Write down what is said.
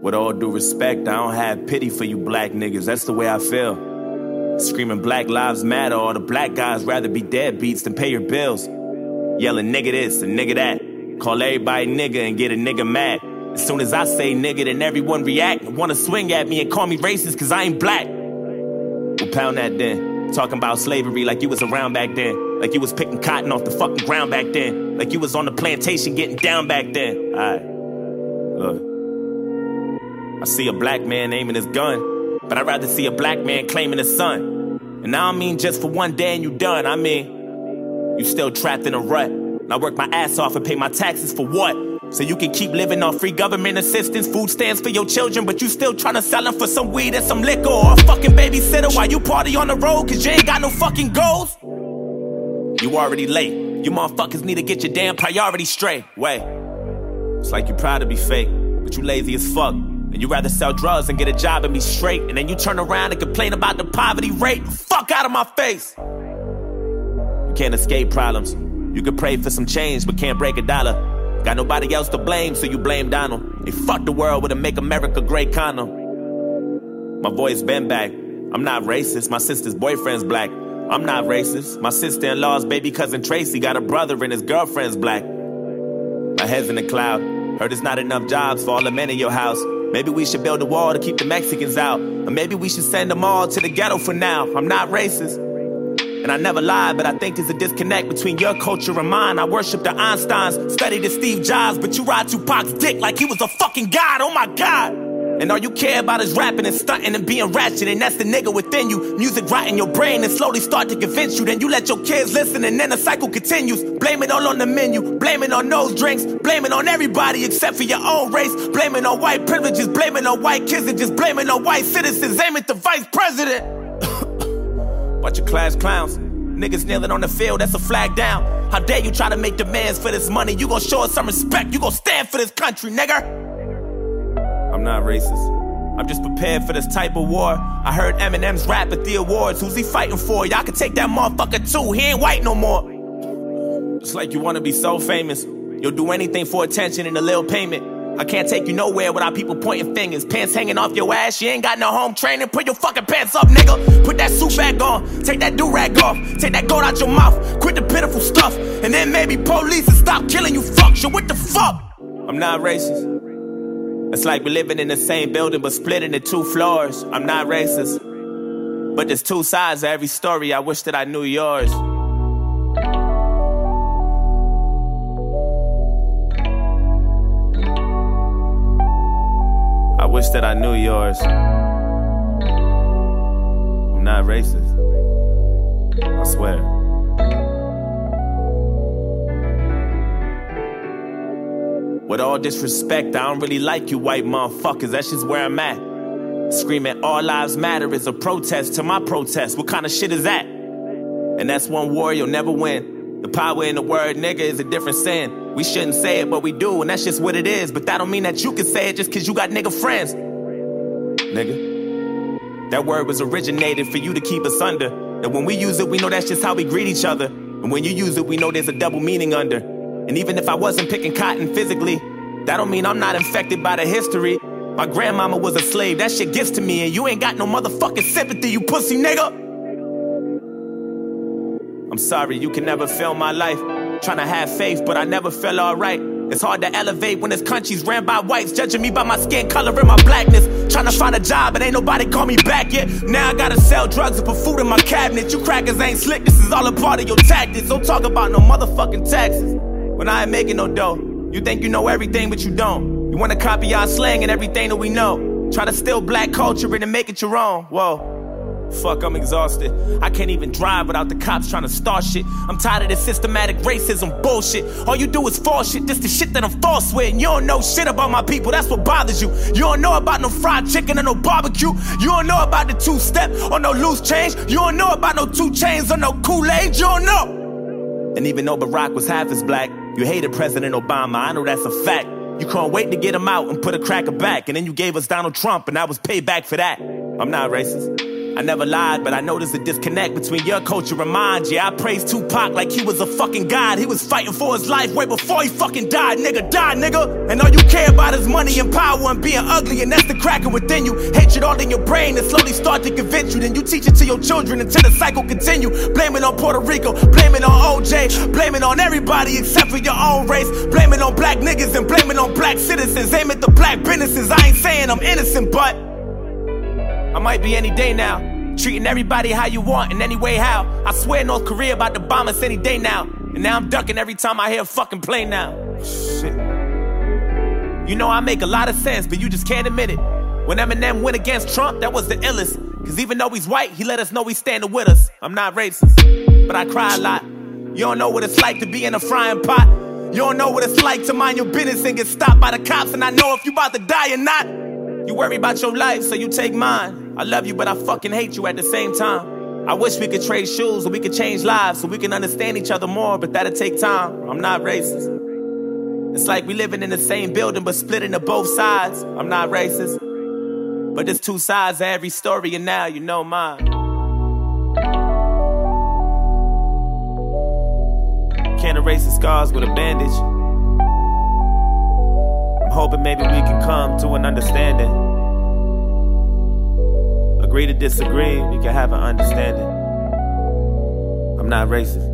With all due respect, I don't have pity for you black niggas. That's the way I feel. Screaming Black Lives Matter, all the black guys rather be deadbeats than pay your bills. Yelling nigga this and nigga that. Call everybody nigga and get a nigga mad. As soon as I say nigga, then everyone react and wanna swing at me and call me racist cause I ain't black. Well, pound that then. Talking about slavery like you was around back then. Like you was picking cotton off the fucking ground back then. Like you was on the plantation getting down back then. Alright, look. I see a black man aiming his gun, but I'd rather see a black man claiming his son. And I don't mean just for one day and you done. I mean, you still trapped in a rut. And I work my ass off and pay my taxes for what? So you can keep living off free government assistance, food stamps for your children, but you still tryna sell them for some weed and some liquor or a fucking babysitter while you party on the road cause you ain't got no fucking goals? You already late. You motherfuckers need to get your damn priorities straight. Wait, it's like you proud to be fake, but you lazy as fuck. And you rather sell drugs and get a job and be straight. And then you turn around and complain about the poverty rate. Fuck out of my face. You can't escape problems. You can pray for some change, but can't break a dollar. Got nobody else to blame, so you blame Donald. They fucked the world with a Make America Great condom. My voice been back. I'm not racist. My sister's boyfriend's black. I'm not racist. My sister-in-law's baby cousin Tracy got a brother and his girlfriend's black. My head's in the cloud. Heard there's not enough jobs for all the men in your house. Maybe we should build a wall to keep the Mexicans out. Or maybe we should send them all to the ghetto for now. I'm not racist. And I never lied, but I think there's a disconnect between your culture and mine. I worship the Einsteins, study the Steve Jobs, but you ride Tupac's dick like he was a fucking god. Oh my God. And all you care about is rapping and stunting and being ratchet. And that's the nigga within you. Music rot in your brain and slowly start to convince you. Then you let your kids listen and then the cycle continues. Blame it all on the menu. Blame it on those drinks. Blame it on everybody except for your own race. Blame it on white privileges. Blame it on white kids and just blame it on white citizens. Aim at the vice president. Bunch of class clowns. Niggas kneeling on the field, that's a flag down. How dare you try to make demands for this money? You gon' show us some respect. You gon' stand for this country, nigga. I'm not racist. I'm just prepared for this type of war. I heard Eminem's rap at the awards. Who's he fighting for? Y'all can take that motherfucker too. He ain't white no more. It's like you wanna be so famous. You'll do anything for attention and a little payment. I can't take you nowhere without people pointing fingers. Pants hanging off your ass. You ain't got no home training. Put your fucking pants up, nigga. Put that suit back on. Take that do-rag off. Take that gold out your mouth. Quit the pitiful stuff. And then maybe police and stop killing you fucks. Yo, what the fuck? I'm not racist. It's like we're living in the same building but split into 2 floors. I'm not racist. But there's 2 sides to every story. I wish that I knew yours. I wish that I knew yours. I'm not racist. I swear. With all disrespect, I don't really like you white motherfuckers. That's just where I'm at. Screaming all lives matter is a protest to my protest. What kind of shit is that? And that's one war you'll never win. The power in the word nigga is a different sin. We shouldn't say it, but we do, and that's just what it is. But that don't mean that you can say it just cause you got nigga friends. Nigga. That word was originated for you to keep us under. And when we use it, we know that's just how we greet each other. And when you use it, we know there's a double meaning under. And even if I wasn't picking cotton physically, that don't mean I'm not infected by the history. My grandmama was a slave, that shit gets to me. And you ain't got no motherfucking sympathy, you pussy nigga. I'm sorry, you can never feel my life. Tryna have faith, but I never feel alright. It's hard to elevate when this country's ran by whites, judging me by my skin color and my blackness. Tryna find a job, but ain't nobody call me back yet. Now I gotta sell drugs and put food in my cabinet. You crackers ain't slick, this is all a part of your tactics. Don't talk about no motherfucking taxes when I ain't making no dough. You think you know everything, but you don't. You wanna copy our slang and everything that we know. Try to steal black culture and make it your own. Whoa. Fuck, I'm exhausted. I can't even drive without the cops trying to start shit. I'm tired of this systematic racism bullshit. All you do is false shit, this the shit that I'm false with. And you don't know shit about my people, that's what bothers you. You don't know about no fried chicken or no barbecue. You don't know about the 2-step or no loose change. You don't know about no 2 chains or no Kool-Aid. You don't know. And even though Barack was half as black, you hated President Obama, I know that's a fact. You couldn't wait to get him out and put a cracker back. And then you gave us Donald Trump and I was paid back for that. I'm not racist. I never lied, but I noticed a disconnect between your culture and mine. Yeah, I praised Tupac like he was a fucking god. He was fighting for his life way before he fucking died. Nigga, die, nigga. And all you care about is money and power and being ugly, and that's the cracker within you. Hatred all in your brain and slowly start to convince you. Then you teach it to your children until the cycle continue. Blame it on Puerto Rico, blame it on OJ, blame it on everybody except for your own race. Blame it on black niggas and blame it on black citizens. Aim at the black businesses. I ain't saying I'm innocent, but I might be any day now. Treating everybody how you want in any way how. I swear North Korea about to bomb us any day now. And now I'm ducking every time I hear a fucking plane now. Shit. You know I make a lot of sense, but you just can't admit it. When Eminem went against Trump, that was the illest. Cause even though he's white, he let us know he's standing with us. I'm not racist, but I cry a lot. You don't know what it's like to be in a frying pot. You don't know what it's like to mind your business and get stopped by the cops. And I know if you about to die or not. You worry about your life, so you take mine. I love you, but I fucking hate you at the same time. I wish we could trade shoes, or we could change lives, so we can understand each other more, but that'll take time. I'm not racist. It's like we living in the same building, but split into both sides. I'm not racist. But there's two sides to every story, and now you know mine. Can't erase the scars with a bandage. I'm hoping maybe we can come to an understanding. Agree to disagree, we can have an understanding. I'm not racist.